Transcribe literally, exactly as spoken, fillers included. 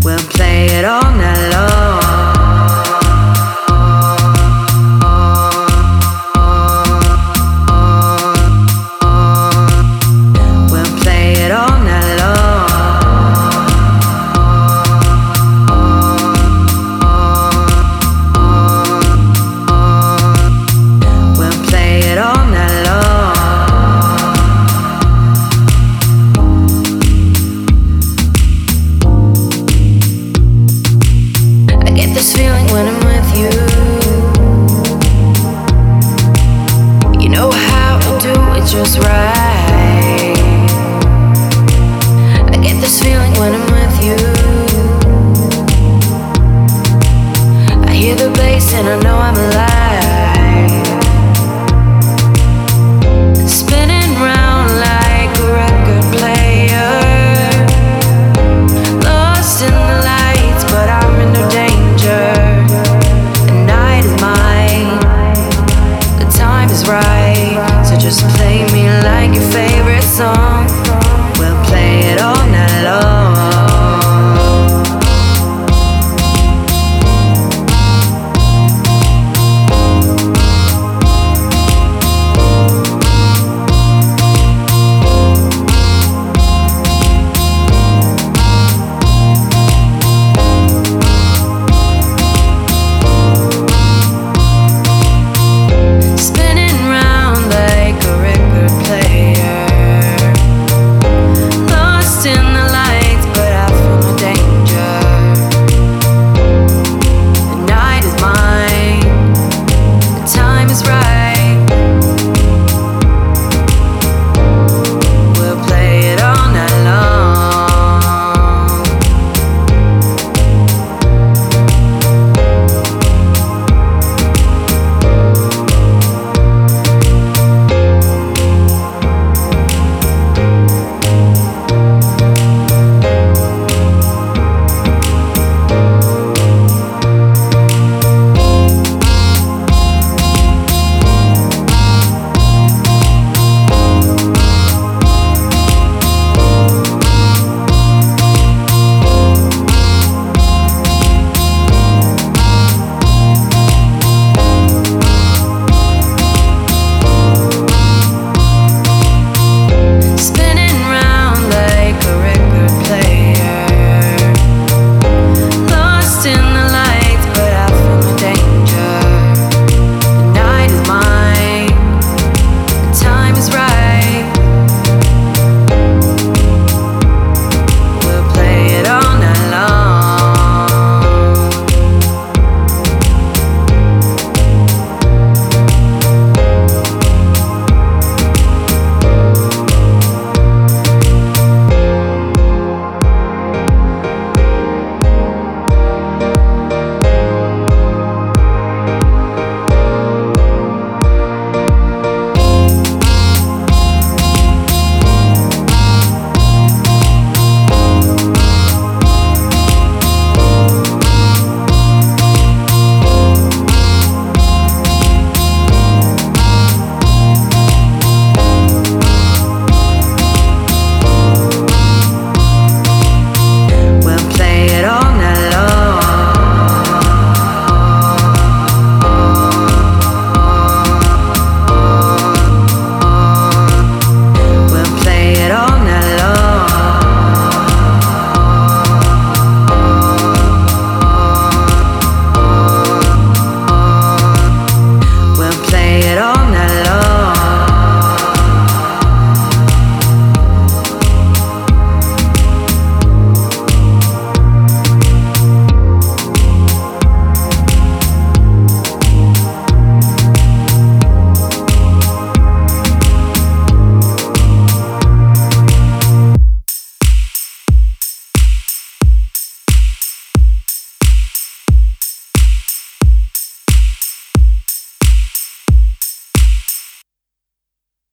We'll play it all night long. We'll play it all night long. We'll play it all night long. I get this feeling when I'm with you. You know how to do it just right. I get this feeling when I'm with you. I hear the bass and I know I'm alive. Spinning round like a record player. Lost in the lights, but I'm in no danger. The night is mine, the time is right. So just play me like your favorite song.